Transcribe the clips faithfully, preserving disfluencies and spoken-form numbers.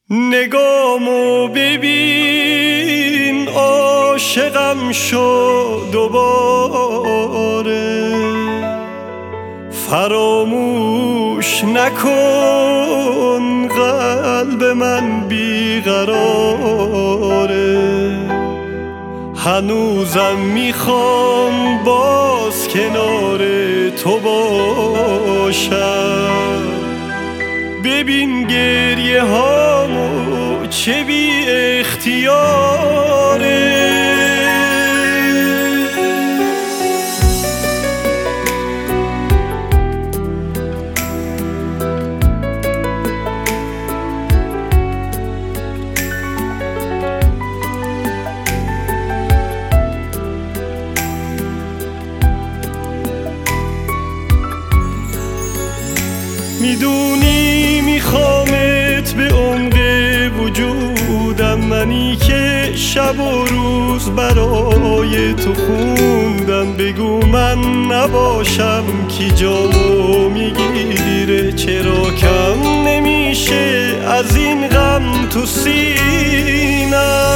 نگامو ببین عاشقم شو دوباره، فراموش نکن قلب من بیقراره. هنوزم میخوام باز کنار تو باشم، ببین گریه هامو چه بی اختیاره. میدونی میخوامت به عمق وجودم، منی که شب و روز برای تو خوندم. بگو من نباشم کی جامو میگیره، چرا کم نمیشه از این غم تو سینم.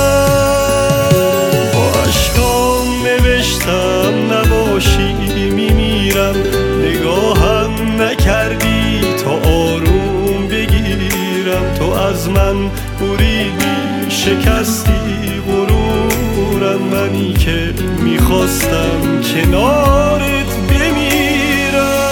با عشقام نوشتم نباشی میمیرم، نگاهم نکردی تا آروم بگیرم. تو از من بریدی شکستی غرورم، منی که میخواستم کنارت بمیرم.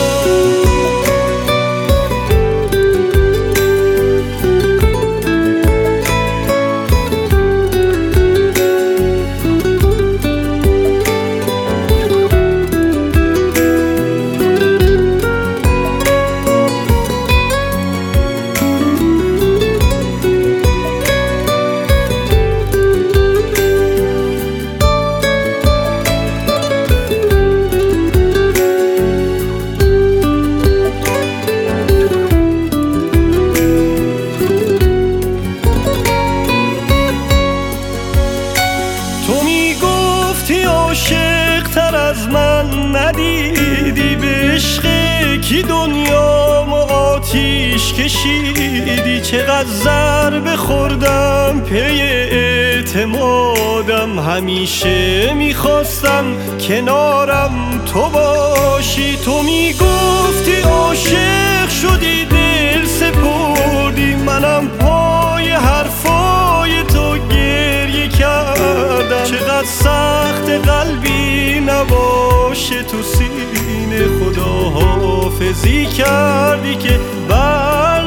عاشق تر از من ندیدی، به عشق کی دنیامو آتیش کشیدی. چقدر ضربه خوردم پی اعتمادم، همیشه میخواستم کنارم تو باشی. تو میگفتی عاشق شدی دل سپردی، منم پای حرفای تو گریه کردم. چقدر سخت قلبی نباشه تو سینه، خدا حافظی کردی که بر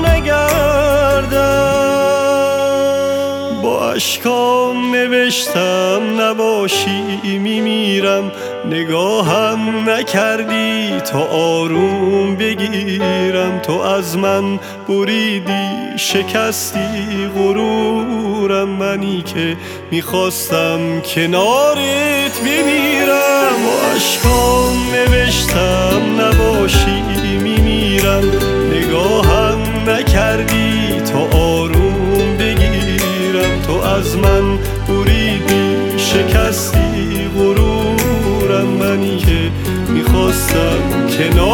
نگردم. با اشکام نوشتم نباشی میمیرم، نگاهم نکردی تا آروم بگیرم. تو از من بریدی شکستی غرورم، منی که میخواستم کنارت بمیرم. با اشکام نوشتم نباشی میمیرم، نگاهم نکردی تا آروم بگیرم. تو از من بریدی شکستی غرورم، منی که میخواستم کنار